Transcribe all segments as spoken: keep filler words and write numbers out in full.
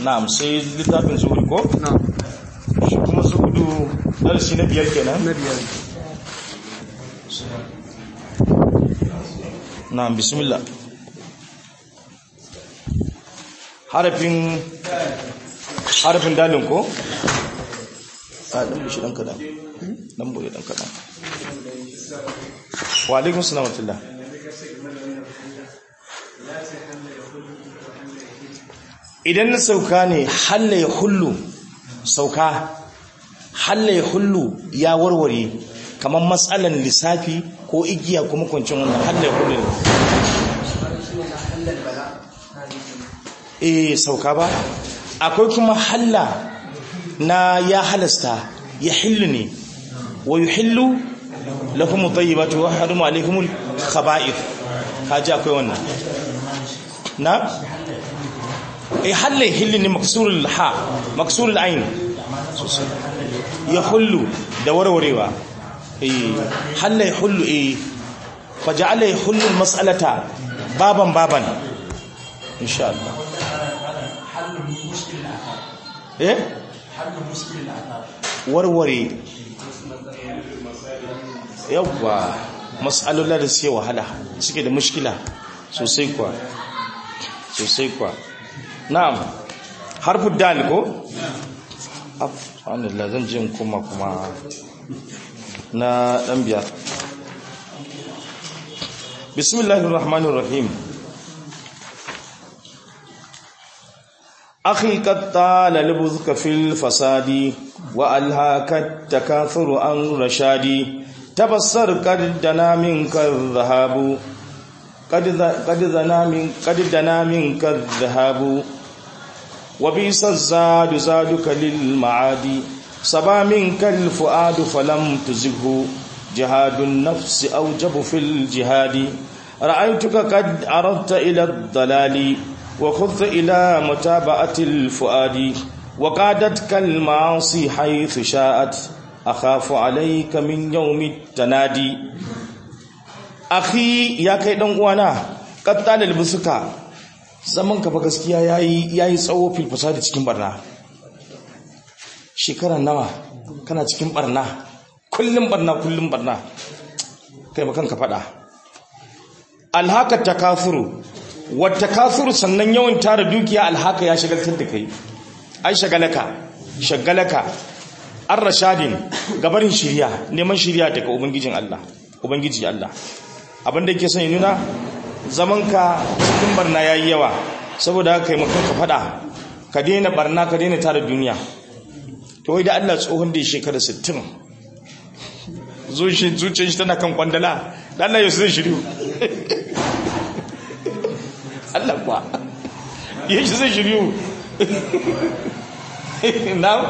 na'am sai littafin zuhuri ko na'am shi kuma zuhudu darasi na biyar kenan na biyar na'am bismillah harafin harafin dalin ko a dan bushi dan kadan dan boye dan kadan wa alaikum salam wa rahmatullah idan na sauka ne halla ya hullu sauka halla ya hullu ya warware kamar matsalan lissafi ko igiya kuma kwancin wannan halla ya hullu ne eh sauka ba akwai kuma halla na ya halasta ya hillu ne wa yuhillu lakum at-tayyibatu wa haramu alaykum al-khaba'ith kaji akwai wannan na eh halle hilli ne maksurul ha maksurul ain ya hullu da warwarewa eh halle hullu eh faja'ala hullu al-mas'alata baban baban insha Allah eh hallu muskil warware yawwa mas'alolin da suke wahala suke da mushkila sosai kwa sosai kwa na'am harfu dal ko subhanallah zan je kuma kuma na dan biya bismillahir rahmanir rahim akhi qad tala libuzka fil fasadi wa alhaka takathuru an rashadi tabassar qad dana minka dhahabu qad qad dana min qad dana minka dhahabu wa bisa zadu zaduka lil maadi saba minka al fuadu falam tuzighu jihadun nafsi awjabu fil jihadi ra'aytuka qad aradta ila ad-dalali wa khudta ila mutaba'ati al fuadi wa qadatka al ma'asi haythu sha'at akhafu alayka min yawmi tanadi akhi ya kai dan uwana qattal busuka zaman ka fa gaskiya yayi yayi tsawo fil fasadi cikin barna shekara nawa kana cikin barna kullum barna kullum barna kai makan ka fada alhaka takafuru wa takafuru sannan yawan tara dukiya alhaka ya shagaltar da kai ai shagalaka shagalaka ar-rashadin gabarin shiriya neman shiriya daga ubangijin Allah ubangiji Allah abinda yake son ya nuna zamanka cikin barna yayi yawa saboda haka kai maka ka fada ka daina barna ka daina tara duniya to wai da Allah tsohon da shekara sittin zuci zuciyar shi tana kan kwandala dan Allah ya zai shiriyu Allah kwa yayi zai shiriyu now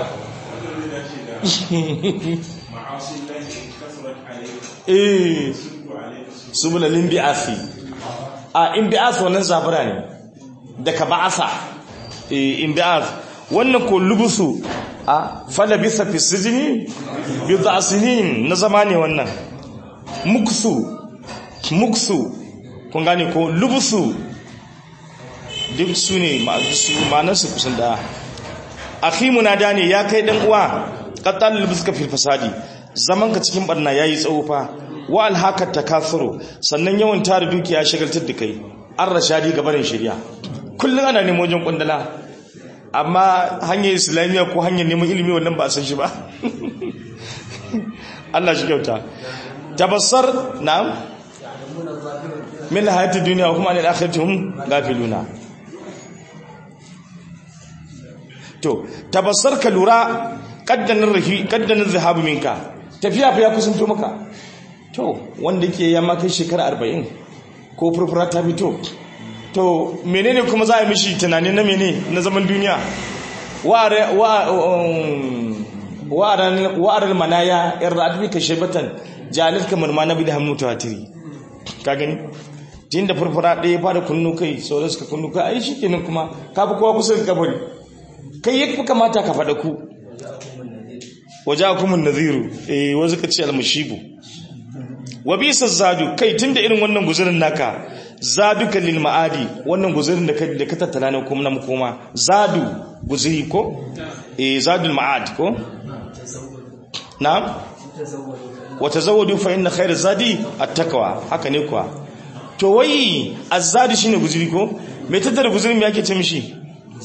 eh subula limbi'afi a imbi'ath wannan zabura ne daga ba'asa eh imbi'ath wannan ko lubusu a fala bisa fi sijni bi dhasinin na zamani wannan muksu muksu kun gane ko lubusu duk su ne ma'anarsu kusan da akhi munada ne ya kai dan uwa qatal lubuska fil fasadi zaman ka cikin barna yayi tsawo fa wa alhaka takasuru sannan yawan tare dukiya shagaltar da kai an rashadi gabarin shari'a kullun ana neman wajen kundala amma hanyar islamiyya ko hanyar neman ilimi wannan ba a san shi ba Allah shi kyauta tabassar na'am min hayati dunya wa kuma anil akhirati hum gafiluna to tabassar ka lura kaddanin rahi kaddanin zahabu minka tafiya fa ya kusanto maka to wanda ke ya maka shekara arba'in ko furfura ta fito to menene kuma za a mishi tunani na mene na zaman duniya wa'arar manaya yar ra'adbi ka shebatan jalil kamar ma na bi da hannu tawatiri ka gani jin da furfura ɗaya fara kunnu kai sauran suka kunnu kai ai shi kenan kuma ka fi kowa kusa da kabari kai ya fi kamata ka faɗa ku waje akumin naziru eh wasu ka ce almashibu wa bisa zadu kai tunda irin wannan guzurin naka zaduka lil ma'adi wannan guzurin da ka da ka tattala ne kuma na makoma zadu guzuri ko eh zadul ma'ad ko na'am wa tazawwadu fa inna khayra zadi at-taqwa haka ne kuwa to wai azzadi shine guzuri ko me tattara guzurin me yake ce mishi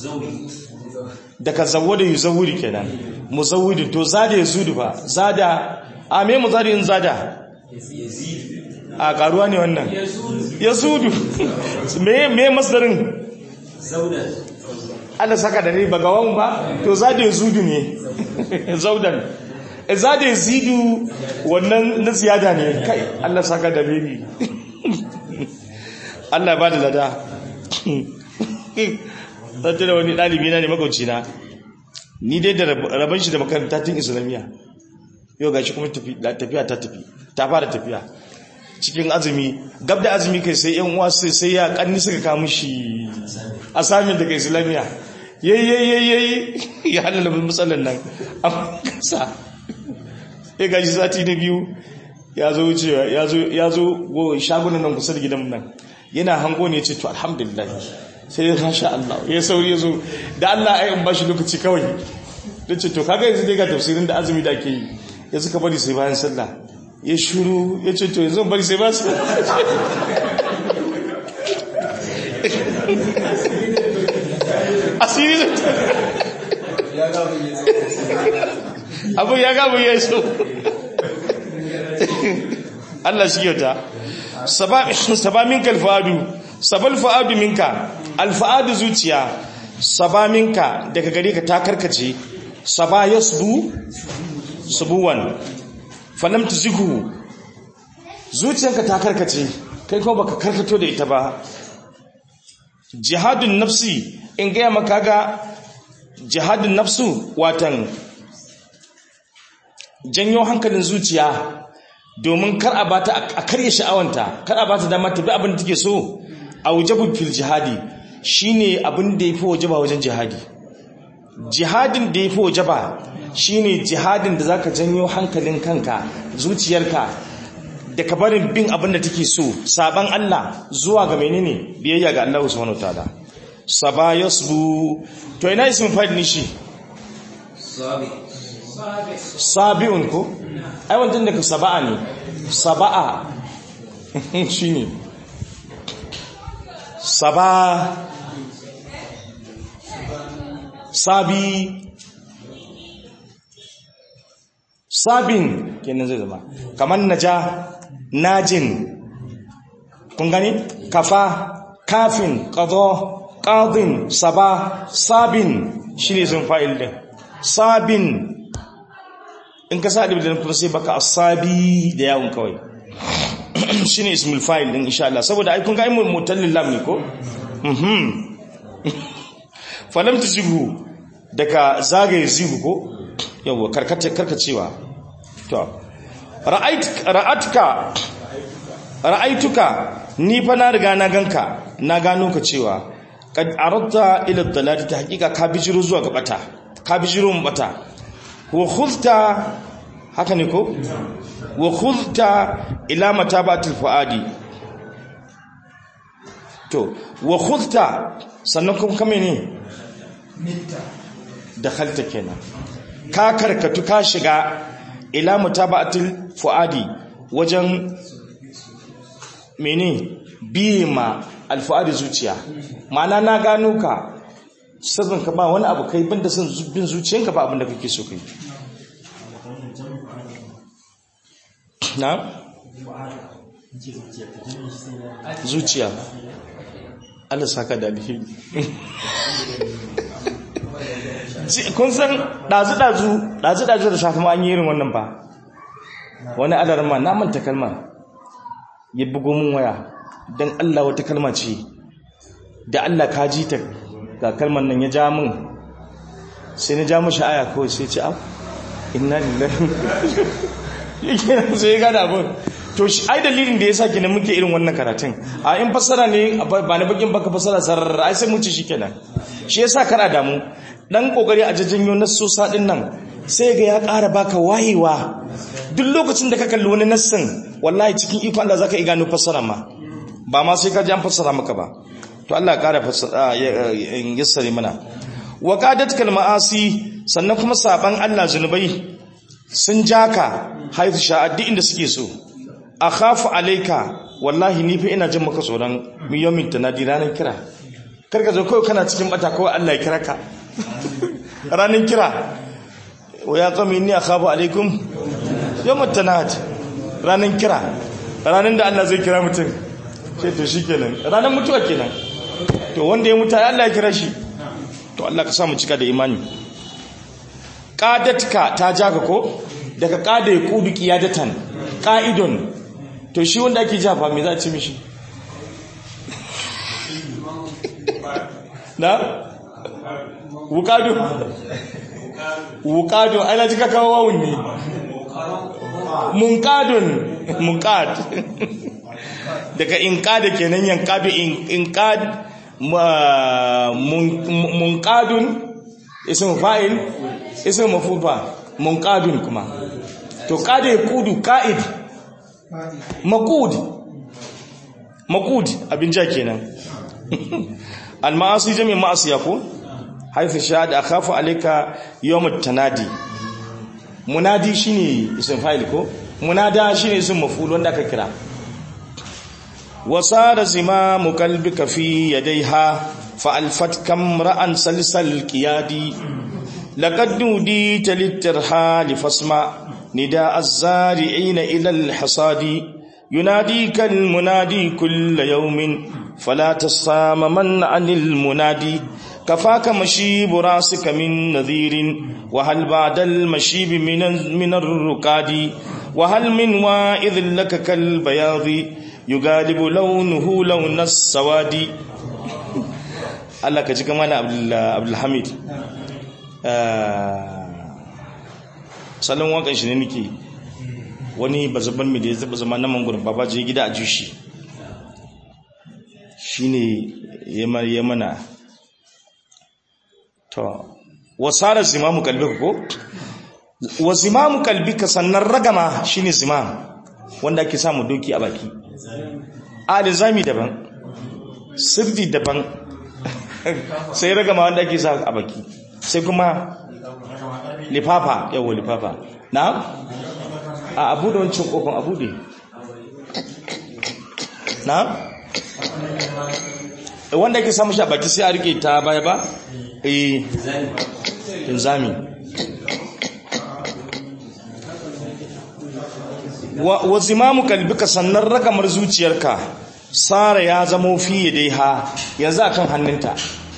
daga zawwada yuzawwiri kenan muzawwid to zada yazudu fa zada a me muzadin zada a karuwa ne wannan yazudu me me masdarin zaudan Allah saka da ne bagawan ba to zada yazudu ne zaudan zada yazidu wannan na ziyada ne kai Allah saka da ne Allah ba da lada tattu da wani ɗalibi na ne magauci na ni dai da rabon shi da makaranta tun islamiyya yau gashi kuma tafiya ta tafi ta fara tafiya cikin azumi gab da azumi kai sai yan uwa sai ya kanni suka kawo shi asamin daga islamiyya yayi yayi yayi ya halala matsalan nan amma kasa ya gashi sati na biyu ya zo wucewa ya zo ya zo shagunan nan kusa da gidan nan yana hango ne ya ce to alhamdulillah sai ya masha Allah ya sauri ya zo da Allah ai in bashi lokaci kawai dace to kaga yanzu dai ga tafsirin da azumi da ake yi yanzu ka bari sai bayan sallah ya shuru ya ce to yanzu bari sai bayan sallah asiri ya ga mun yi abu ya ga mun yi so Allah shi yauta sabab sabamin kalfadu sabal fa'adu minka alfa'adu zuciya sabaminka daga gare ka ta karkace saba yasbu subuwan falam tuzighu zuciyanka ta karkace kai kuma baka karkato da ita ba jihadun nafsi in ga maka ga jihadun nafsu watan janyo hankalin zuciya domin kar a bata a karye sha'awanta kar a bata dama ta bi abin da take so a wajabu fil jihadi shine abin da yafi wajaba wajen jihadi jihadin da yafi wajaba shine jihadin da zaka janyo hankalin kanka zuciyarka da ka barin bin abin da take so saban Allah zuwa ga menene biyayya ga Allah subhanahu wataala saba yasbu to ina ismin fa'il ne shi sabi sabiun ko ai wannan da ka saba'a ne saba'a shine saba sabi sabin kenan zai zama kamar naja najin kun gani kafa kafin qada qadin saba sabin shine sun fa'il din sabin in ka sa da kuma sai baka asabi da yawon kawai shine ismul fa'il din insha Allah saboda ai kun ga imul mutallil lam ne ko mhm falam tuzighu daga zagaye zihu ko yawa karkace karkacewa to ra'ait ra'atka ra'aituka ni fa na riga na ganka na gano ka cewa kad aradta ila dalali ta hakika ka bijiro zuwa ga bata ka bijiro mu bata wa khudta haka ne ko wa khudta ila matabatil fuadi to wa khudta sannan kuma kame ne dakhalta kenan ka karkatu ka shiga ila matabatil fuadi wajen mene bima alfuadi zuciya ma'ana na gano ka sirrin ka ba wani abu kai banda son bin zuciyanka ba abin da kake so kai na zuciya Allah saka da alheri kun san dazu-dazu dazu-dazu da safi ma an yi irin wannan ba wani alarma na manta kalma ya bugo mun waya don Allah wata kalma ce da Allah ka ji ta ga kalmar nan ya ja mun sai na ja mashi aya kawai sai ce au inna lillahi yake sai ya gada abun to shi ai dalilin da yasa kenan muke irin wannan karatun a in fassara ne ba na bakin baka fassara sarar ai sai mu ci shikenan shi yasa kana damu dan kokari a jajjanyo nassosa din nan sai ga ya ƙara baka wayewa duk lokacin da ka kalli wani nassin wallahi cikin iko Allah zaka iya gano fassara ma ba ma sai ka ji an fassara maka ba to Allah ya kara fassara ya yassare mana wa qadatkal ma'asi sannan kuma saban Allah zunubai sun jaka haifu sha'addi inda suke so akhafu alayka wallahi ni fa ina jin maka tsoron miyomin tanadi ranar kira karka zo kawai kana cikin bata kawai Allah ya kira ka ranar kira wa ya qami inni akhafu alaykum yawmut tanad ranar kira ranar da Allah zai kira mutum sai to shikenan ranar mutuwa kenan to wanda ya mutu Allah ya kira shi to Allah ka sa mu cika da imani qadatka ta jaga ko daga qada ya kudu qiyadatan qa'idun to shi wanda ake jafa me za a ci mishi na wukadu wukadu ana jika kawo wawun ne munkadun munkad daga inqada kenan yankadu inqad munkadun ismu fa'il ismu maf'ul fa munkadun kuma to qada yakudu qa'id maqud maqud abin ja kenan al-ma'asi jami' ma'asiya ko haifu shahad akhafu alayka yawmut tanadi munadi shine ism fa'il ko munada shine ism maf'ul wanda aka kira wasara zimamu qalbika fi yadayha fa alfat kamra'an salsal qiyadi laqad nudita litirhali fasma nida az-zari'ina ila al-hasadi yunadika al-munadi kull yawmin fala tasamaman 'anil munadi كفاك مشيب راسك من نذير وهل بعد المشيب من من الركاد وهل من واعظ لك كالبياض يغالب لونه لون السواد الله كجي كمان عبد عبد الحميد salon wakan shi ne nake wani bazaban mai da ya zaba zama na mangurin babaji gida a jushi shine ya mana to wasara zimamu kalbika ko wa zimamu kalbika sannan ragama shine zimam wanda ake samu doki a baki alizami daban sirri daban sai ragama wanda ake sa a baki sai kuma lifafa yawo lifafa na a abu da wancan kofin abu da na wanda ake samu shi a baki sai a rike ta baya ba eh inzami wa wa zimamu kalbika sannan ragamar zuciyarka sara ya zamo fiye dai ha yanzu akan hannunta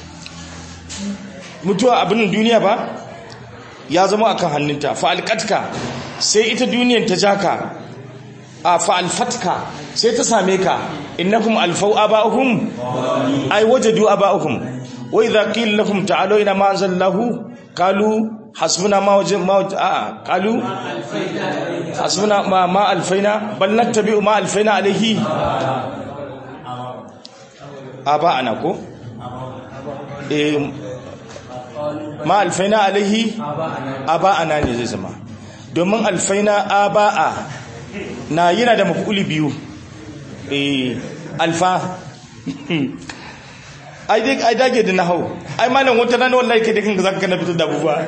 mutuwa abin duniya ba ya zama akan hannunta fa alqatka sai ita duniyar ta jaka a fa alfatka sai ta same ka innakum alfau aba'uhum ay wajadu aba'uhum wa idha qila lahum ta'alu ila ma anzalallahu qalu hasbuna ma wajadna a qalu hasbuna ma ma alfaina bal nattabi'u ma alfaina alayhi aba'ana ko eh ma alfaina alayhi aba'ana ne zai zama domin alfaina aba'a na yana da maf'uli biyu eh alfa ai dai ai dage da nahau ai malam wata rana wallahi kai da kanka zaka kana fitar da abubuwa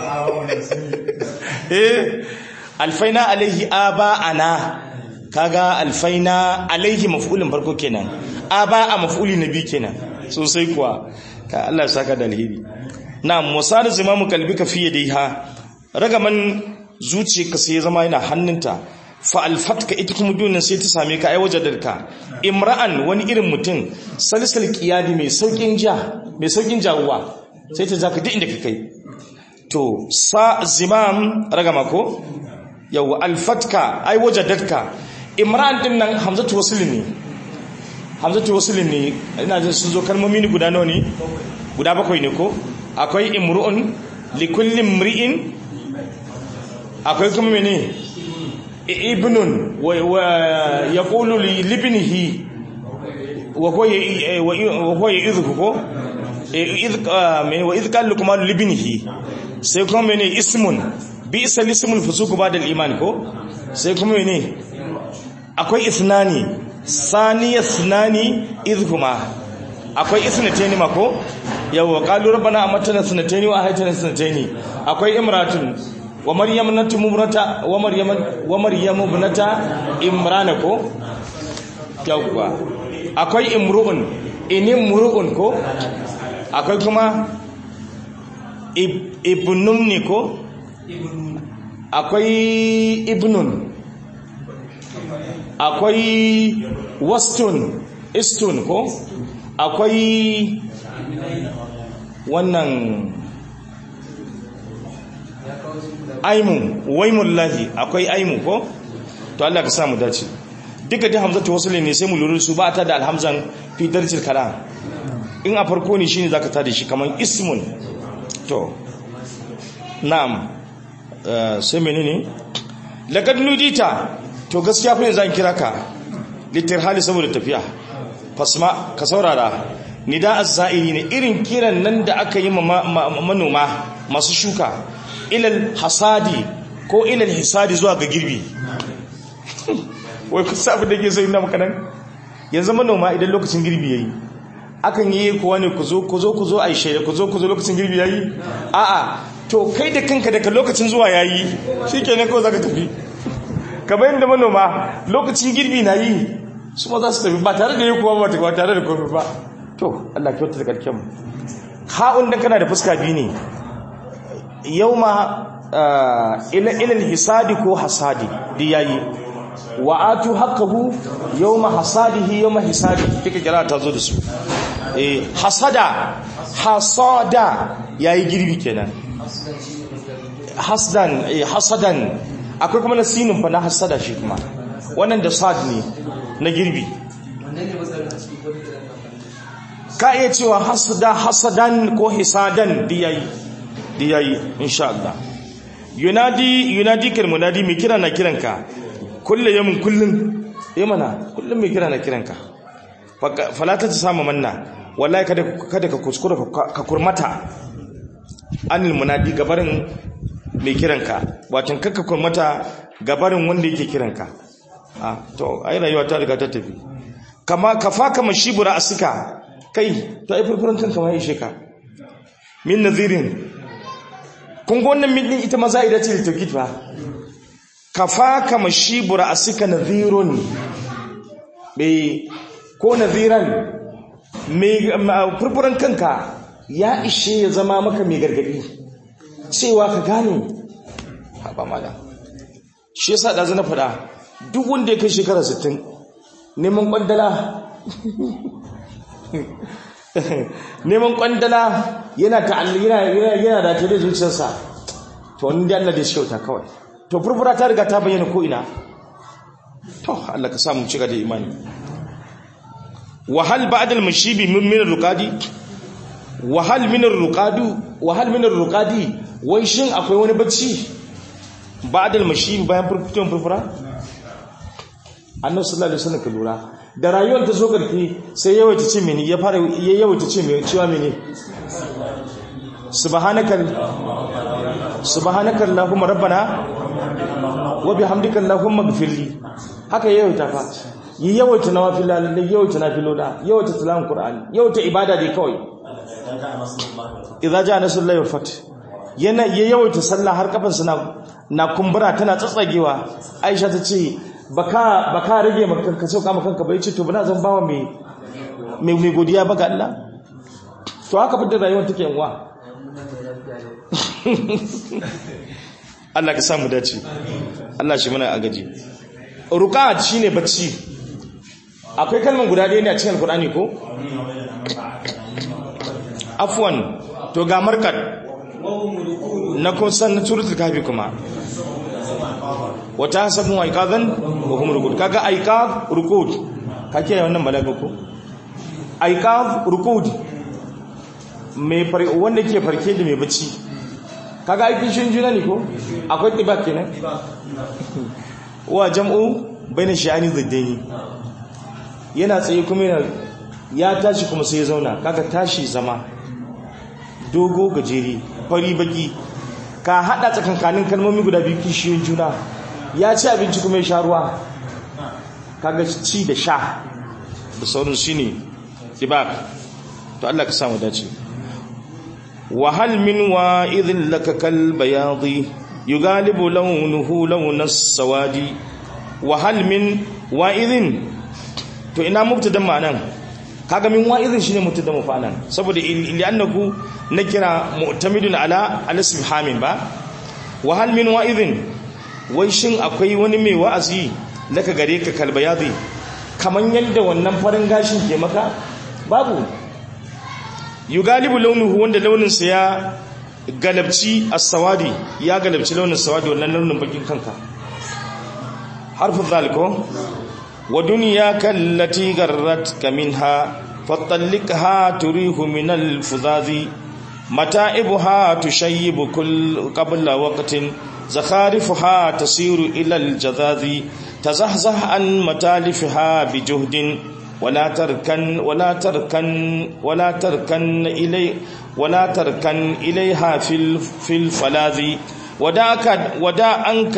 eh alfaina alaihi aba'ana kaga alfaina alaihi maf'ulin farko kenan aba'a maf'uli nabi kenan sosai kuwa ka Allah ya saka da alheri na'am musar zimamu kalbika fi yadiha ragaman zuciyarka sai ya zama yana hannunta fa alfatka ita kuma dunin sai ta same ka ai wajadarka imra'an wani irin mutum salisal qiyadi mai saukin ja mai saukin jawuwa sai ta zaka duk inda ka kai to sa zimam ragama ko yawa alfatka ai wajadarka imra'an din nan hamzatu wasl ne hamzatu wasl ne ina jin sun zo kalmomi ne guda nawa ne guda bakwai ne ko akwai imru'un likulli imri'in akwai kuma mene ibnun wa yaqulu li libnihi wa huwa yidhku ko idh wa idh qala luqman libnihi sai kuma mene ismun bi isal ismul fusuq ba'da al iman ko sai kuma mene akwai ithnani saniya sunani idhuma akwai isnataini mako yawa qalu rabbana amatna sunataini wa ahaytana sunataini akwai imratun wa maryam natu mumrata wa maryam wa maryam ibnata imran ko yawa akwai imru'un inimru'un ko akwai kuma ibnun ne ko akwai ibnun akwai wastun istun ko akwai wannan aimu waimullahi akwai aimu ko to Allah ka samu dace duka da hamzatu wasl ne sai mu lura su ba ta da alhamzan fi darjil kalam in a farko ne shine zaka tada shi kaman ismun to na'am sai menene laqad nudita to gaskiya fa yanzu an kira ka litirhali saboda tafiya fasma ka saurara nida az-za'iri ne irin kiran nan da aka yi manoma masu shuka ilal hasadi ko ilal hisadi zuwa ga girbi wai ku sabu da ke sai na maka nan yanzu manoma idan lokacin girbi yayi akan yi kuwa ne ku zo ku zo ku zo ai shaida ku zo ku zo lokacin girbi yayi a'a to kai da kanka daga lokacin zuwa yayi shikenan kawai zaka tafi kamar yadda manoma lokacin girbi na yi su ma za su tafi ba tare da yi kuwa ba tare da kofi ba to Allah kyauta da karken mu ha'un da kana da fuska biyu ne yau ma ilal hisadi ko hasadi da yayi wa atu haqqahu yawma hasadihi yawma hisadi kika kira ta zo da su eh hasada hasada yayi girbi kenan hasdan eh hasadan akwai kuma na sinin fa na hasada shi kuma wannan da sad ne na girbi ka iya cewa hasada hasadan ko hisadan diyayi diyayi insha Allah yunadi yunadi kal munadi mai kira na kiranka kullu yamin kullun eh mana kullun mai kira na kiranka falata ta samu manna wallahi kada kada ka kuskura ka kurmata anil munadi gabarin mai kiranka wato kakka kurmata gabarin wanda yake kiranka ah to ai rayuwa ta riga ta tafi kama kafa kama shibura asika kai to ai furfuran kanka mai ishe ka min nazirin kun ga wannan min ita maza ida ce ta kitwa kafa kama shibura asika nazirun bai ko naziran mai furfuran kanka ya ishe ya zama maka mai gargadi cewa ka gane haɓa mala shi yasa da zana faɗa duk wanda ya kai shekara sittin neman ƙwandala neman ƙwandala yana yana da ta da zuciyarsa to wani da Allah da shi kyauta kawai to furfura ta riga ta bayyana ko'ina to Allah ka samu cika da imani wahal ba'dal mashibi min ar-ruqadi wahal min ar-ruqadu wahal min ar-ruqadi wai shin akwai wani bacci ba'dal mashibi bayan furfutun furfura annabi sallallahu alaihi wasallam ka lura da rayuwar ta zo karfi sai yawaita ce mene ya fara ya yawaita ce mene cewa mene subhanaka subhanaka allahumma rabbana wa bihamdika allahumma ighfirli haka yawaita fa yi yawaita nawafila lalle yawaita nafiloda yawaita tilawan qur'ani yawaita ibada dai kawai idza jaa nasrullahi wal fath yana yawaita sallah har kafan sa na kumbura tana tsatsagewa Aisha ta ce baka baka rage maka ka sauka maka kanka bai ce to bana zan bawa mai mai godiya ba ga Allah to haka fitar rayuwar take yanwa Allah ka samu dace Allah shi mana agaji ruqat shine bacci akwai kalman guda ɗaya ne a cikin Qur'ani ko afwan to ga markat na kusan na suratul kahfi kuma wata hasabun aiqadan wa hum rukud kaga aiqad rukud kake wannan balaga ko aiqad rukud me far wanda ke farke da me bacci kaga aikin shin juna ne ko akwai tibak kenan wa jam'u baina sha'ani ziddaini yana tsaye kuma yana ya tashi kuma sai ya zauna kaga tashi zama dogo gajeri fari baki ka hada tsakankanin kalmomi guda biyu kishiyoyin juna ya ci abinci kuma ya sha ruwa kaga ci da sha da sauran shine tibaq to Allah ka samu dace wa hal min wa'idhin laka kal bayadi yugalibu launuhu launas sawadi wa hal min wa'idhin to ina mubtadan ma'anan kaga min wa'idhin shine mubtadan ma'anan saboda li'annahu nakira mu'tamidun ala al-ism hamim ba wa hal min wa'idhin wai shin akwai wani mai wa'azi laka gare ka kal bayadi kaman yanda wannan farin gashin ke maka babu yugalibu launuhu wanda launinsa ya galabci as-sawadi ya galabci launin sawadi wannan launin bakin kanka harfu zaliko wa dunyaka allati garratka minha fatallikha turihu min al-fuzazi mata'ibuha tushayyibu kull qabla waqtin zakharifuha tasiru ila al-jazazi tazahzah an matalifiha bijuhdin ولا تركن ولا تركن ولا تركن إلي ولا تركن إليها في في الفلاذ ودعك ودع عنك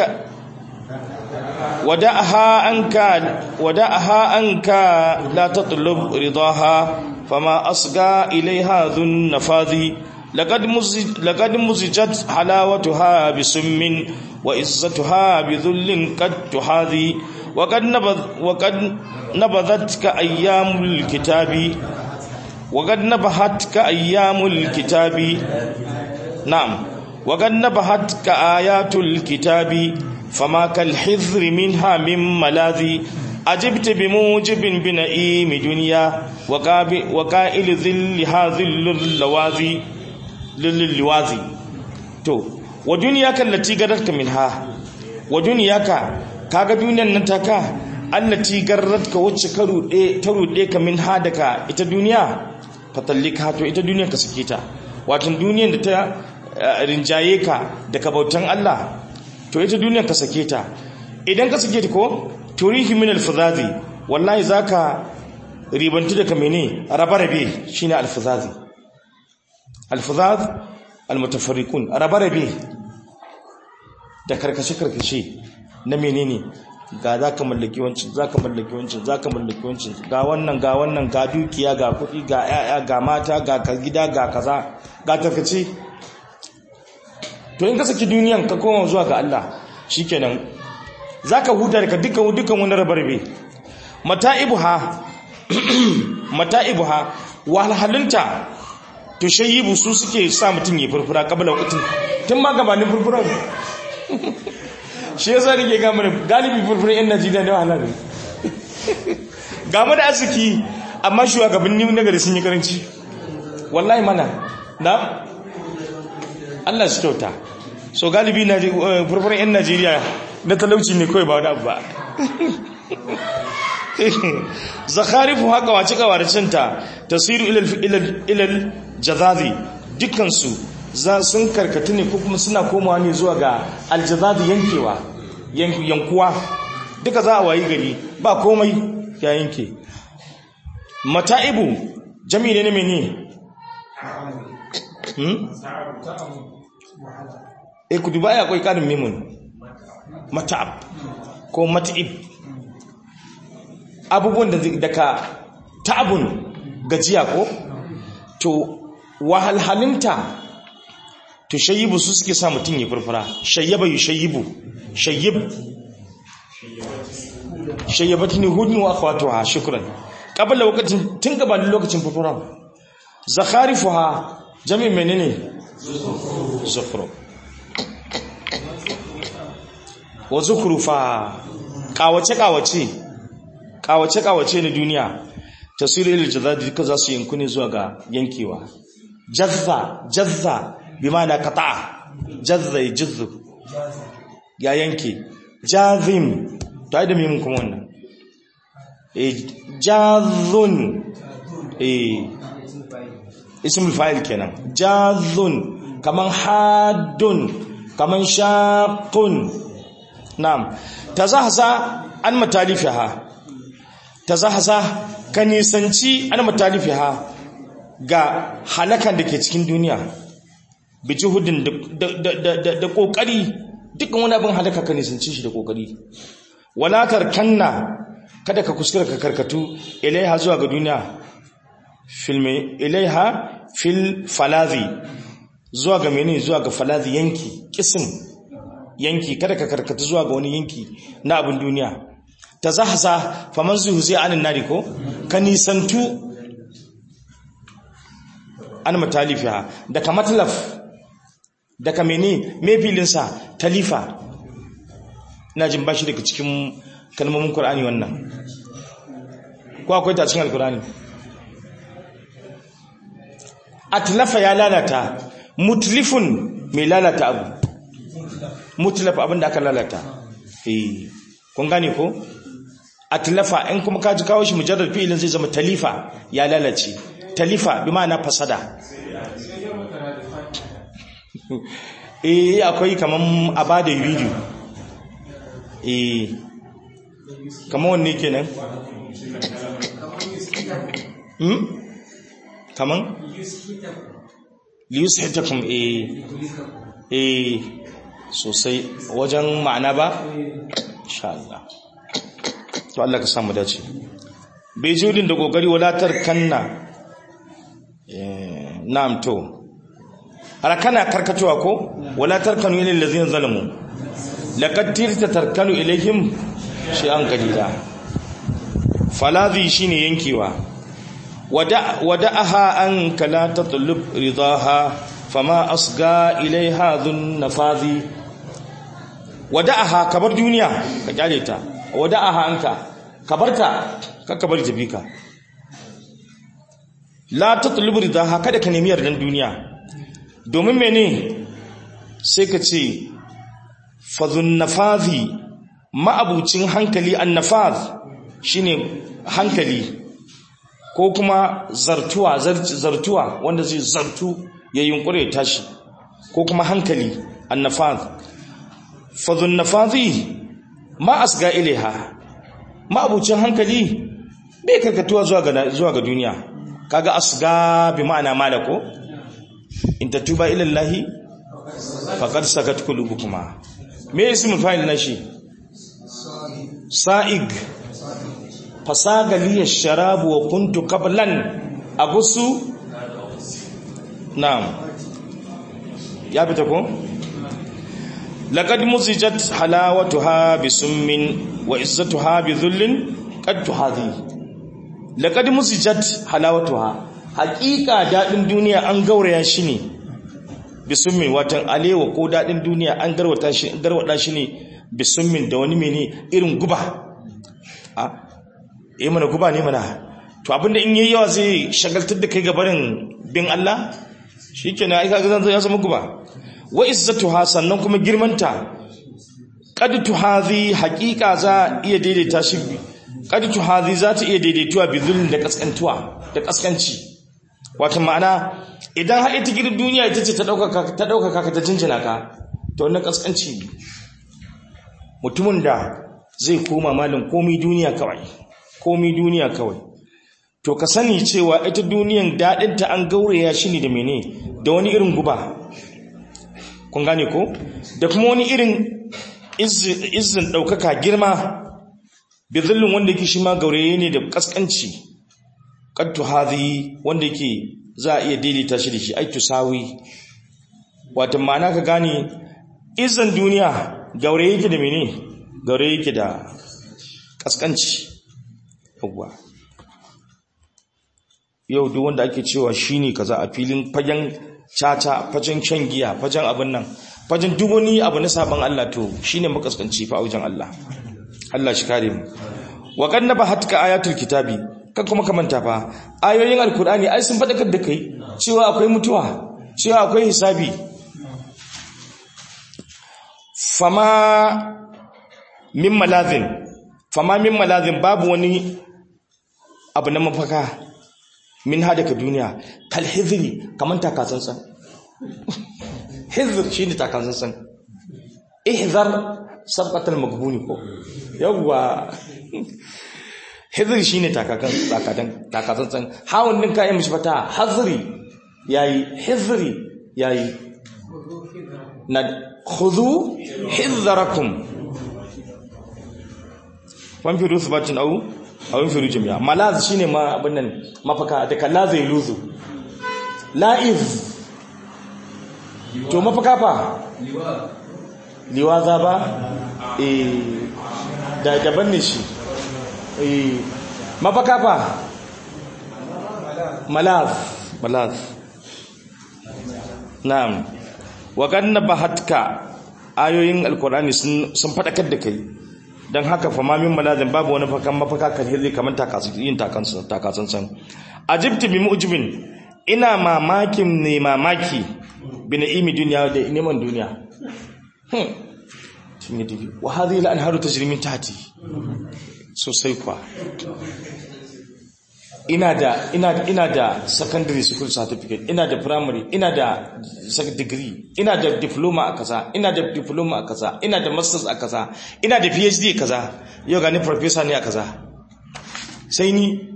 ودعها عنك ودعها عنك لا تطلب رضاها فما أصغى إليها ذو النفاذ لقد مزج لقد مزجت حلاوتها بسم وعزتها بذل قد تحاذي وقد نبذ وقد نبذتك أيام الكتاب وقد نبهتك أيام الكتاب نعم وقد نبهتك آيات الكتاب فما كالحذر منها من ملاذ أجبت بموجب بنئيم دنيا وقائل ذلها ذل اللواذي للوازي تو ودنياك التي قدرت منها ودنياك kaga duniyar nan taka allati garratka wacce ka rude ta rude ka min hadaka ita duniya fatallika to ita duniyar ka sake ta wato duniyar da ta rinjaye ka da ka bautan Allah to ita duniyar ka sake ta idan ka sake ta ko turihi min alfazazi wallahi zaka ribantu da ka mene rabarabe shine alfazazi alfazaz almutafarriqun rabarabe da karkashe karkashe na menene ga zaka mallaki wancin zaka mallaki wancin zaka mallaki wancin ga wannan ga wannan ga dukiya ga kuɗi ga yaya ga mata ga gida ga kaza ga tarkace to in ka saki duniyan ka koma zuwa ga Allah shikenan zaka huta daga dukkan dukkan wani rabarbe mata'ibuha mata'ibuha walhalunta to shayyibu su suke sa mutun ya furfura kabla waqtin tun ma gabanin furfura shi yasa nake ga mana galibi furfurin yan Najeriya ne wahala ne ga mu da arziki amma shugabanni na gari sun yi karanci wallahi mana na Allah shi kyauta so galibi na furfurin yan Najeriya na talauci ne kawai ba wani abu ba zakharifu haka wace kawarcinta tasiru ilal ilal jazazi dukkan su za sun karkatu ne ko kuma suna komawa ne zuwa ga aljazazi yankewa yankuwa duka za a wayi gari ba komai ya yanke mata'ibu jami'i ne mene hmm eh ku duba ya akwai karin mimun mata'ab ko mat'ib abubuwan da daga ta'abun gajiya ko to wahalhalinta to shayyibu su suke sa mutun ya furfura shayyaba yushayyibu shayyib shayyabatni hudnu wa akhwatuha shukran qabla waqtin tun gabanin lokacin furfura zakharifuha jami' menene zufru wa zukhrufa kawace kawace kawace kawace na duniya tasirul jazadi duka za su yanku ne zuwa ga yankewa jazza jazza bimana qata jazza yajzu ya yanke jazim to ai da mimun kuma wannan eh jazun eh ismul fa'il kenan jazun kaman haddun kaman shaqun na'am tazahza an matalifiha tazahza kanisanci an matalifiha ga halakan da ke cikin duniya bi juhudin da da da da kokari dukkan wani abin halaka kanisanci shi da kokari wala tarkanna kada ka kuskura ka karkatu ilaiha zuwa ga duniya filme ilaiha fil falazi zuwa ga menene zuwa ga falazi yanki kisim yanki kada ka karkatu zuwa ga wani yanki na abin duniya tazahza faman zuhzi anin nari ko ka nisantu an matalifiha daga matlaf daga mene me filin sa talifa ina jin bashi daga cikin kalmomin Qur'ani wannan ko akwai ta cikin Al-Qur'ani atlafa ya lalata mutlifun mai lalata abu mutlaf abin da aka lalata eh kun gane ko atlafa in kuma ka ji kawo shi mujarrad fi'ilin zai zama talifa ya lalace talifa bi ma'ana fasada eh akwai kaman abada yuridu eh kaman wanne kenan hmm kaman liyushitakum eh eh sosai wajen ma'ana ba insha Allah to Allah ka samu dace bai judin da kokari walatar kanna eh na'am to harakana karkatuwa ko walatar kanu ilal ladzina zalamu laqad tirta tarkanu ilaihim shay'an qalila falazi shine yankewa wada wada'aha an kala tatlub ridaha fama asga ilaiha dhun nafazi wada'aha kabar duniya ka kyale ta wada'aha anka kabarta ka kabar jabika la tatlub ridaha kada ka nemi yardan duniya domin mene sai ka ce fadhun nafazi ma'abucin hankali annafaz shine hankali ko kuma zartuwa zartuwa wanda zai zartu ya yunkure tashi ko kuma hankali annafaz fadhun nafazi ma asga ilaiha ma'abucin hankali bai karkatuwa zuwa ga zuwa ga duniya kaga asga bi ma'ana malako in tatuba ila llahi faqad sakat qulubukuma me ismul fa'il nashi sa'ig fasaga liya sharabu wa kuntu qablan agusu na'am ya fita ko laqad muzijat halawatuha bisummin wa izzatuha bidhullin qad tuhadhi laqad muzijat halawatuha haqiqa dadin duniya an gauraya shi ne bisummin watan alewa ko dadin duniya an garwata shi garwada shi ne bisummin da wani mene irin guba a eh mana guba ne mana to abinda in yayi yawa zai shagaltar da kai gabarin bin Allah shikenan ai kaga zan ya zama guba wa izzatuha sannan kuma girmanta qad tuhazi haqiqa za iya daidaita shi qad tuhazi za ta iya daidaituwa bi zulm da kaskantuwa da kaskanci wato ma'ana idan har ita gidan duniya ita ce ta dauka ta dauka ka ta jinjina ka to wannan kaskanci mutumin da zai koma malin komai duniya kawai komai duniya kawai to ka sani cewa ita duniyan dadinta an gauraya shi ne da mene da wani irin guba kun gane ko da kuma wani irin izin daukaka girma bi zillin wanda yake shi ma gauraye ne da kaskanci qad hadhi wanda yake za a iya daidaita shi da shi ai tusawi wato ma'ana ka gane izin duniya gauraye yake da mene gauraye yake da kaskanci yawwa yau duk wanda ake cewa shine kaza a filin fagen caca fagen shan giya fagen abin nan fagen duk wani abu na saban Allah to shine makaskanci fa aujan Allah Allah shi kare mu wa kan nabahatka ayatul kitabi kan kuma kamanta fa ayoyin alkur'ani ai sun fadakar da kai cewa akwai mutuwa cewa akwai hisabi fama min malazin fama min malazin babu wani abu na mafaka min hadaka duniya kal hizri kaman takasansan hizr shine takasansan ihzar sabqatul maghbuni ko yawa hizr shine takakan takadan takasansan hawun din kai mishi fata hazri yayi hizri yayi na khudhu hizrakum wan fi rusbatin au au fi rujmiya malaz shine ma abin nan mafaka da kallaza yuzu la'iz to mafaka fa liwaza ba eh da daban ne shi eh mafaka fa malaz malaz na'am wa ganna bahatka ayoyin alqur'ani sun sun fadakar da kai dan haka fa mamin malazin babu wani fakan mafaka kan hirri kaman takasu yin takansu takasan san ajibti bi mu'jibin ina mamakin ne mamaki bi na'imi duniya da neman duniya hmm shin yi tafi wa hadhihi al-anharu tajri min tahti sosai kwa ina da ina ina da secondary school certificate ina da primary ina da degree ina da diploma a kaza ina da diploma a kaza ina da masters a kaza ina da phd a kaza yau ga ni professor ne a kaza sai ni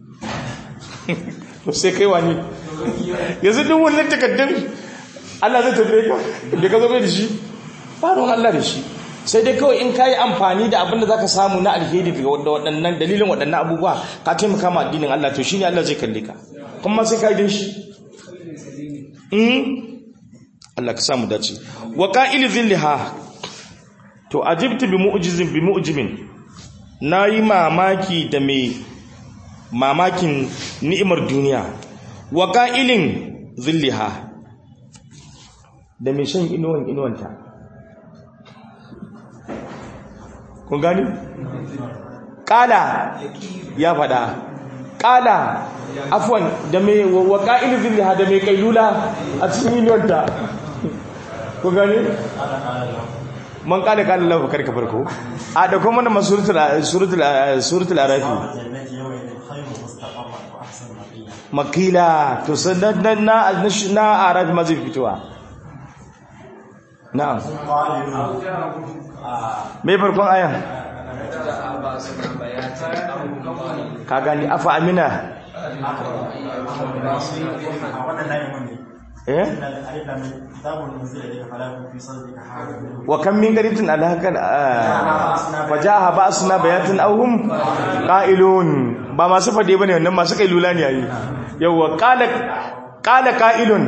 sai kai wani yanzu duk wannan takaddun Allah zai tabbata ka da ka zo da shi ba ruwan Allah da shi sai dai kawai in kayi amfani da abin da zaka samu na alheri daga waɗannan dalilin waɗannan abubuwa ka taimaka ma addinin Allah to shine Allah zai kalle ka kuma sai ka yi shi mm Allah ka samu dace wa qa'il zillaha to ajibtu bi mu'jizin bi mu'jimin nayi mamaki da mai mamakin ni'imar duniya wa qa'ilin zillaha da mai shan inuwan inuwanta kun gani? Ƙala ya faɗa ƙala afwan da mai wa ƙa'il zilliha da mai kailula a cikin inuwanta kun gani? man ƙala ƙala lafa karka farko a da kuma na suratul arafi makila to sannan na arafi mazi fitowa na'am me farkon ayan ka gani afa amina eh wa kam min qaritin alhakan wajaha ba'suna bayatin awhum qa'ilun ba masu fade bane wannan masu kailula ne yayi yawa qala qala qa'ilun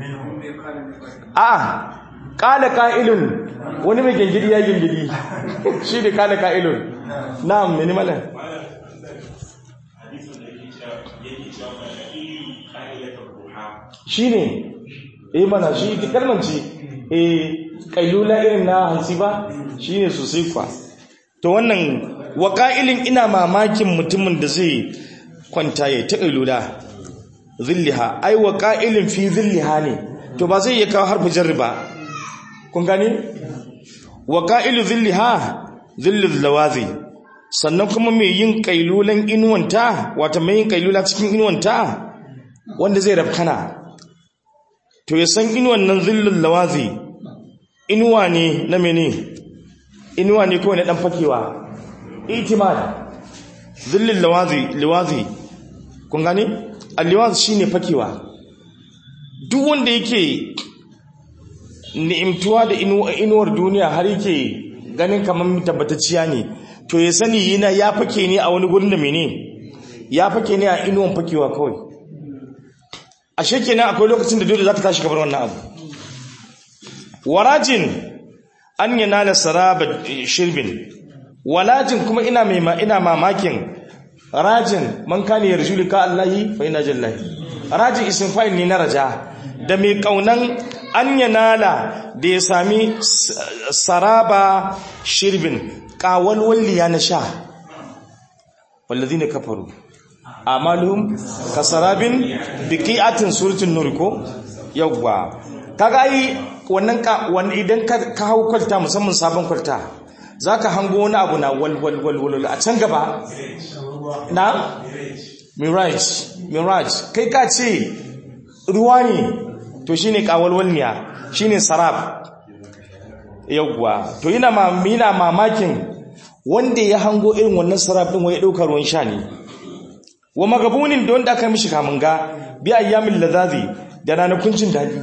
a qala qa'ilun wani mai gingiri ya gingiri shi ne kala ka'ilun na'am meni malam shi ne eh mana shi kalmanci eh kailula irin na hansi ba shi ne sosai kwa to wannan waƙa'ilin ina mamakin mutumin da zai kwanta ya ta kailula zilliha ai waƙa'ilin fi zilliha ne to ba zai iya kawo harfi jarriba kun gani wa qa'ilu zillaha zillul lawazi sannan kuma mai yin kailulan inuwanta wato mai yin kailula cikin inuwanta wanda zai rafkana to ya san inuwan nan zillul lawazi inuwa ne na mene inuwa ne kawai na dan fakewa itimad zillul lawazi lawazi kun gane al-lawazi shine fakewa duk wanda yake ni'imtuwa da inuwar duniya har yake ganin kamar tabbatacciya ne to ya sani yana ya fake ne a wani gurin da mene ya fake ne a inuwan fakewa kawai ashe kenan akwai lokacin da dole za ta tashi kabar wannan abu warajin an yanala saraba shirbin walajin kuma ina mai ina mamakin rajin man kana yarjulika allahi fa inna jallahi rajin ism fa'il ne na raja da mai kaunan an yanala da ya sami saraba shirbin kawalwalliya na sha wallazi ne kafaru amaluhum kasarabin biqi'atin suratul nur ko yawwa kaga ai wannan ka wannan idan ka hawo kwalta musamman sabon kwalta zaka hango wani abu na wal wal wal wal a can gaba na mirage mirage kai ka ce ruwa ne to shine kawalwalniya shine sarab yawwa to ina ma mina mamakin wanda ya hango irin wannan sarab din wai dauka ruwan sha ne wa magabunin da wanda aka mishi kamunga bi ayyamil ladazi da ranakun jin dadi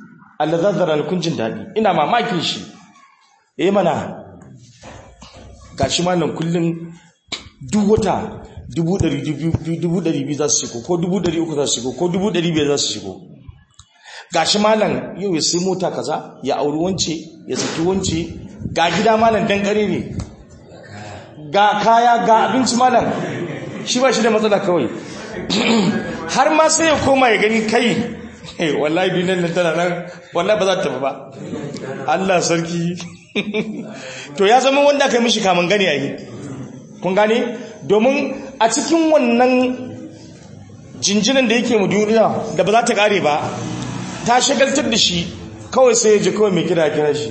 allazaz ranakun jin dadi ina mamakin shi eh mana gashi malam kullum duk wata dubu ɗari biyu za su shigo ko dubu ɗari uku za su shigo ko dubu ɗari biyar za su shigo. Gashi malam yau ya sai mota kaza ya auri wance ya saki wance, ga gida malam dan kare ne, ga kaya ga abinci malam, shi ba shi da matsala kawai. Har ma sai ya koma ya gani kai wallahi dinan nan tana nan wallahi ba za ta ba. Allah sarki. To ya zama wanda aka mishi kaman gani ayi. Kun gane? Domin a cikin wannan jinjinan da yake mu duniya da ba za ta kare ba, ta shagaltar da shi kawai sai ya ji kawai mai kira kira shi.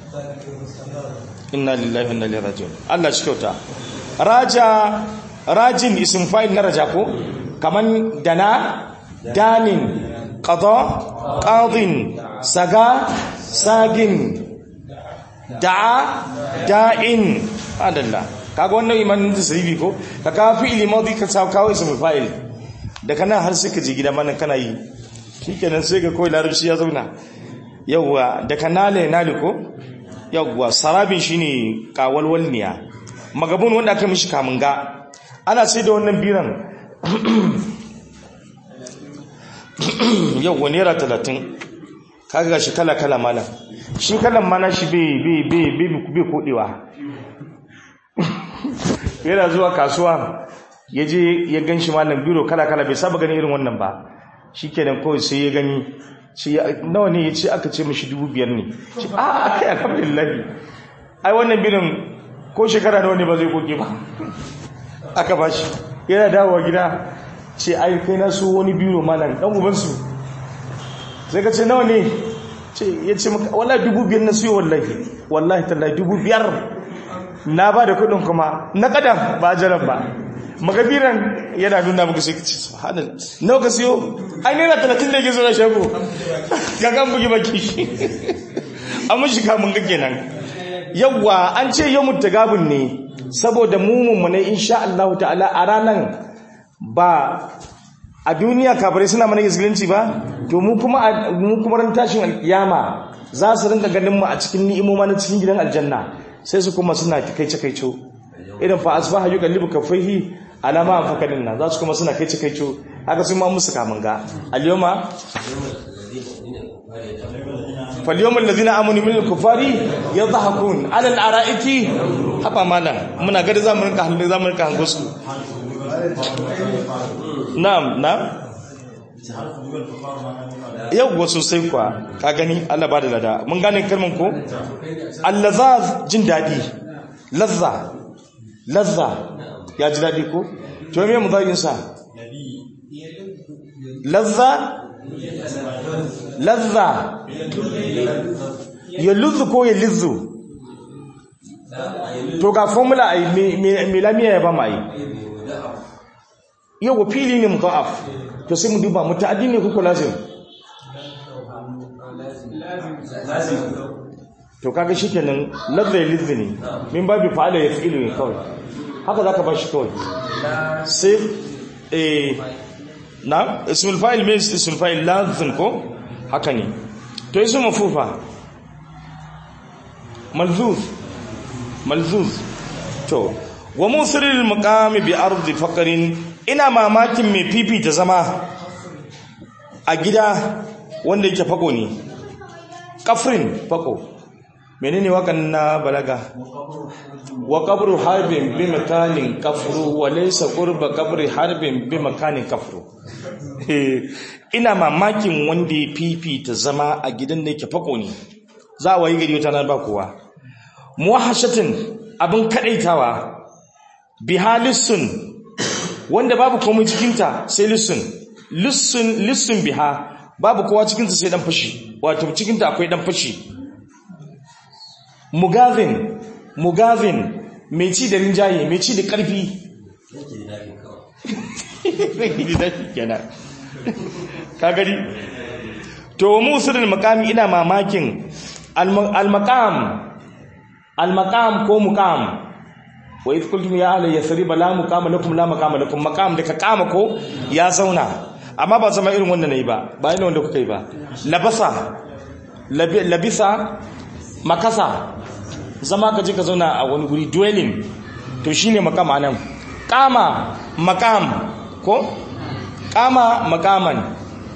Inna lillahi wa inna ilaihi raji'un. Allah shi kyauta. Raja rajin isim fa'il na raja ko kaman dana danin qada qadin saga sagin da'a da'in adalla. Kaga wannan imanin tasrifi ko ka kawo fi'ili madi ka kawo isim fa'il da kana har sai ka je gida manan kana yi shikenan sai ga kawai larabci ya zauna. Yawwa da kanale nali ko yawwa sarabin shine kawalwalniya, magabun wanda aka mishi kamun ga. Ana sai da wannan biran yawwa naira talatin. Kaga shi kala kala malam, shi kalan mana shi bai bai bai bai kodewa. Yana zuwa kasuwa yaje ya ganshi malam biro kala kala, bai saba gani irin wannan ba. Shikenan kawai sai ya gani shi nawa ne yace aka ce mishi dubu biyar ne. A kai alhamdulillah. Ai wannan birin ko shekara nawa ne ba zai koke ba. Aka bashi. Yana dawowa gida ce ai kai na so wani biro malam dan uban su. Sai ka ce nawa ne? Ce yace maka wallahi dubu biyar na siyo wallahi. Wallahi tallahi dubu biyar. Na ba da kudin kuma na kadan ba jaran ba. Magabiran yana nuna muku sai kace subhanallah nawa ka siyo ai naira talatin da yake zo na shago ga kan bugi baki amma shi ka mun ga kenan. Yawwa an ce yawmut tagabun ne saboda mu mun ne insha Allah ta'ala a ranan ba a duniya kafirai suna mana izgilinci ba, to mu kuma mu kuma ran tashin alkiyama za su rinka ganin mu a cikin ni'imoma na cikin gidan aljanna, sai su kuma suna kaice kaico irin fa asbaha yuqallibu kaffaihi alama anfaqadin nan, za su kuma suna kaice kaico haka sun ma musu kamun ga al-yawma falyawmal ladina amanu minal kufari yadhakun ala al-ara'iki. Haba malam muna ga da zamu rinka hannu zamu rinka hango su. Na'am na'am yawwa sosai kuwa ka gani Allah ba da lada. Mun gane kalman ko allazaz jin dadi, lazza lazza ya ji dadi ko to me mudagin sa lazza lazza ya luzzu ko ya lizzu to ga formula ai me lamiya ya ba mai yawa fili ne mudaf to sai mu duba mutaaddi ne ko lazim to kaga shikenan lazza ya lizzu ne min babu fa'ala ya fi'ilu ne kawai haka zaka ba shi kawai sai eh na ismul fa'il mai ismul fa'il lazim ko haka ne. To ismu mafufa malzuz malzuz to wa musril maqami bi ardi faqrin, ina mamakin mai fifita zama a gida wanda yake fako ne. Kafrin fako menene wakan na balaga wa qabru harbin bi makanin kafru wa laysa qurba qabri harbin bi makanin kafru. Ina mamakin wanda ya fifita zama a gidan da yake fako ne, za a wayi gari wata nan ba kowa. Muwahashatin abin kadaitawa, biha lissun wanda babu komai cikinta sai lissun lissun lissun biha babu kowa cikinta sai dan fashi, wato cikinta akwai dan fashi. Mugazin mugazin mai ci da rinjaye, mai ci da karfi ka gari. To musulun makami ina mamakin al-maqam al-maqam ko muqam, wa idh qultum ya ahla yasriba la muqama lakum la maqama lakum. Maqam da ka kama ko ya zauna, amma ba zama irin wannan nayi ba, ba irin wanda kuka yi ba. Labasa labisa makasa zama ka je ka zauna a wani guri dwelling to shine maqam anan qama maqam ko qama maqaman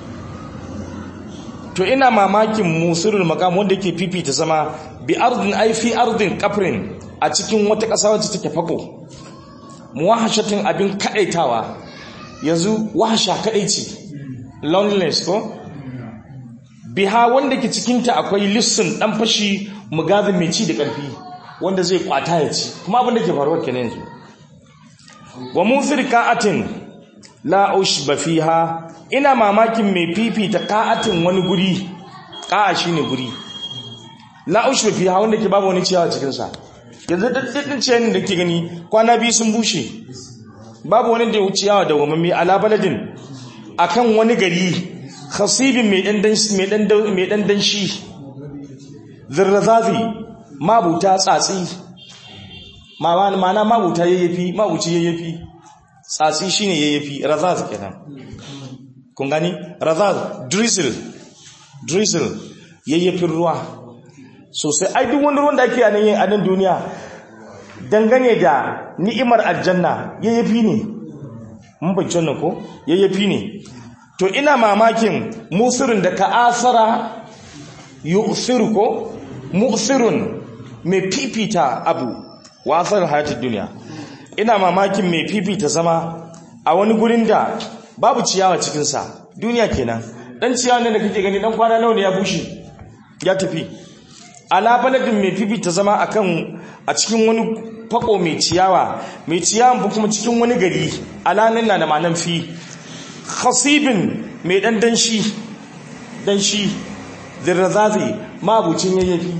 to ina mamakin musirul maqam wanda yake fifita zama bi ardin ay fi ardin qafrin a cikin wata ƙasa wacce take fako muwahashatin abin kadaitawa yanzu wahasha kadaici loneliness ko biha wanda ke cikinta akwai lissun dan fashi mugazin mai ci da ƙarfi wanda zai kwata ya ci kuma abin da ke faruwa kenan yanzu wa musir ka'atin la ushba fiha ina mamakin mai fifita ka'atin wani guri ka'a shine guri la ushba fiha wanda ke babu wani ciyawa cikin sa yanzu daddadin ciyayin da ke gani kwana biyu sun bushe babu wani da ya wuce yawa da wamami ala baladin akan wani gari khasibin mai dan danshi zirrazazi mabuta tsatsi mana mabuta yayyafi mabuci yayyafi tsatsi shine yayyafi razaz kenan kun gani razaz drizzle drizzle yayyafin ruwa sosai ai duk wani ruwan da ake a nan duniya dangane da ni'imar aljanna yayyafi ne mun bace wannan ko yayyafi ne to ina mamakin musirin da ka asara yu'siru ko mu'sirun mai fifita abu wa asarar hayatun duniya ina mamakin mai fifita zama a wani gurin da babu ciyawa cikinsa duniya kenan dan ciyawa ne da kake gani dan kwana nawa ne ya bushe ya tafi ala baladin mai fifita zama akan a cikin wani fako mai ciyawa mai ciyawa kuma cikin wani gari alanin na da manan fi khasibin mai dan danshi danshi zirrazazi mabucin yayyafi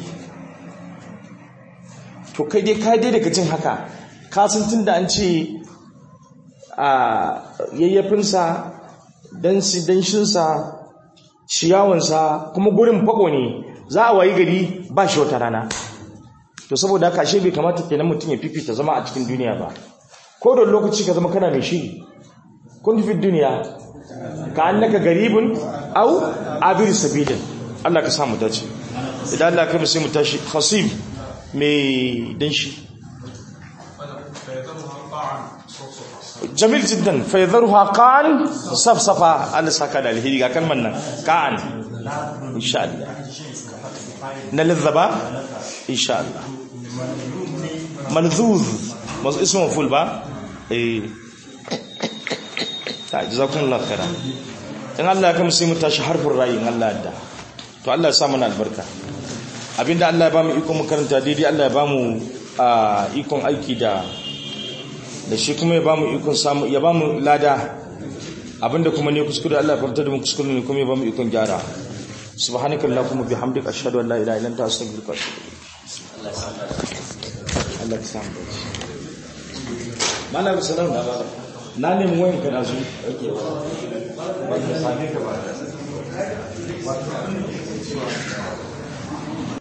to kai dai kai dai daga jin haka ka san tunda an ce a yayyafinsa dansi danshinsa ciyawansa kuma gurin fako ne za a wayi gari ba shi wata rana to saboda haka ashe bai kamata kenan mutum ya fifita zama a cikin duniya ba ko da lokaci ka zama kana mai shiri kun fi duniya ka annaka garibun au abir sabilin Allah ka samu dace idan Allah ka sai mu tashi khasib mai danshi jamil jiddan fa yadharuha qan safsafa Allah saka da alheri ga kalman nan qan insha Allah na lazzaba insha Allah malzuz masu ismu ful ba eh ta jazakumullahu khairan in Allah ya kamsa mu tashi harfin rayi in Allah da to Allah ya sa mana albarka abinda Allah ya bamu ikon mu karanta daidai Allah ya bamu ikon aiki da da shi kuma ya bamu ikon samu ya bamu lada abinda kuma ne kuskure Allah ya farta da mu kuskure ne kuma ya bamu ikon gyara subhanakallahumma bihamdika ashhadu an la ilaha illa anta astaghfiruka wa atubu ilaik Allah ya samu mana bisalan da na nemi wayan kana su ake wa ba ka same ka ba